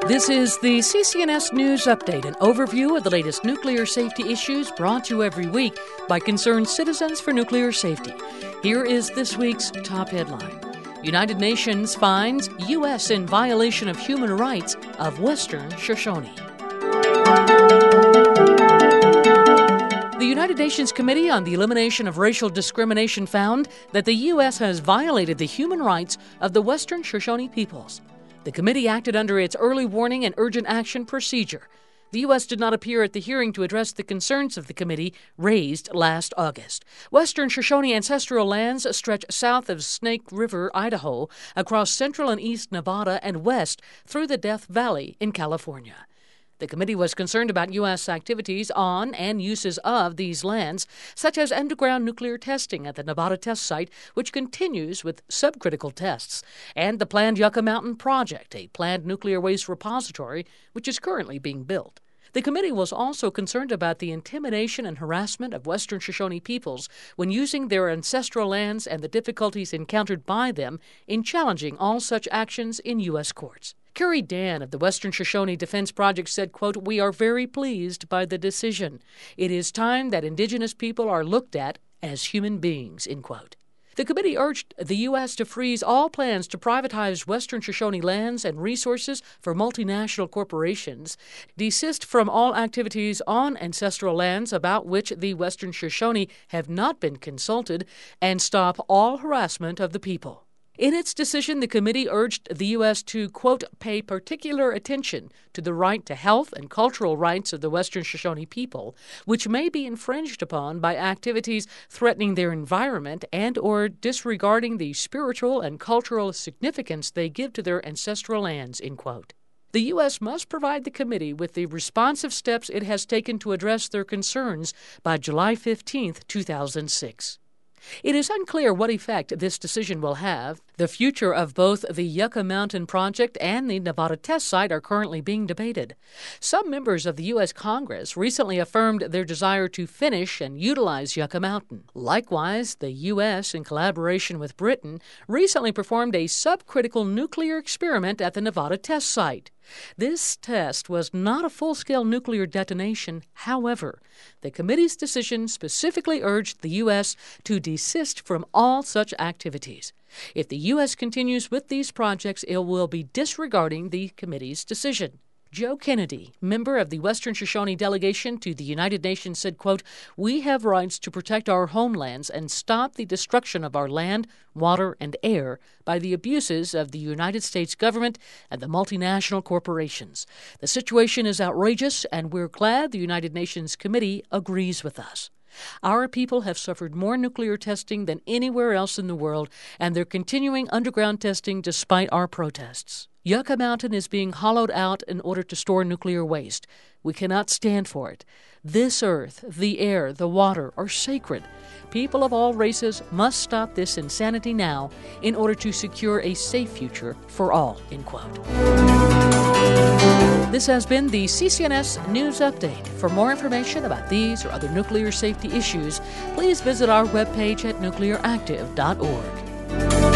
This is the CCNS News Update, an overview of the latest nuclear safety issues brought to you every week by concerned citizens for nuclear safety. Here is this week's top headline. United Nations finds U.S. in violation of human rights of Western Shoshone. The United Nations Committee on the Elimination of Racial Discrimination found that the U.S. has violated the human rights of the Western Shoshone peoples. The committee acted under its early warning and urgent action procedure. The U.S. did not appear at the hearing to address the concerns of the committee raised last August. Western Shoshone ancestral lands stretch south of Snake River, Idaho, across central and east Nevada, and west through the Death Valley in California. The committee was concerned about U.S. activities on and uses of these lands, such as underground nuclear testing at the Nevada test site, which continues with subcritical tests, and the planned Yucca Mountain Project, a planned nuclear waste repository, which is currently being built. The committee was also concerned about the intimidation and harassment of Western Shoshone peoples when using their ancestral lands and the difficulties encountered by them in challenging all such actions in U.S. courts. Carrie Dan of the Western Shoshone Defense Project said, quote, "We are very pleased by the decision. It is time that Indigenous people are looked at as human beings," end quote. The committee urged the U.S. to freeze all plans to privatize Western Shoshone lands and resources for multinational corporations, desist from all activities on ancestral lands about which the Western Shoshone have not been consulted, and stop all harassment of the people. In its decision, the committee urged the U.S. to, quote, "pay particular attention to the right to health and cultural rights of the Western Shoshone people, which may be infringed upon by activities threatening their environment and or disregarding the spiritual and cultural significance they give to their ancestral lands," end quote. The U.S. must provide the committee with the responsive steps it has taken to address their concerns by July 15, 2006. It is unclear what effect this decision will have. The future of both the Yucca Mountain Project and the Nevada test site are currently being debated. Some members of the U.S. Congress recently affirmed their desire to finish and utilize Yucca Mountain. Likewise, the U.S., in collaboration with Britain, recently performed a subcritical nuclear experiment at the Nevada test site. This test was not a full-scale nuclear detonation. However, the committee's decision specifically urged the U.S. to desist from all such activities. If the U.S. continues with these projects, it will be disregarding the committee's decision. Joe Kennedy, member of the Western Shoshone delegation to the United Nations, said, quote, "We have rights to protect our homelands and stop the destruction of our land, water, and air by the abuses of the United States government and the multinational corporations. The situation is outrageous, and we're glad the United Nations Committee agrees with us. Our people have suffered more nuclear testing than anywhere else in the world, and they're continuing underground testing despite our protests. Yucca Mountain is being hollowed out in order to store nuclear waste. We cannot stand for it. This earth, the air, the water are sacred. People of all races must stop this insanity now in order to secure a safe future for all," end quote. This has been the CCNS News Update. For more information about these or other nuclear safety issues, please visit our webpage at nuclearactive.org.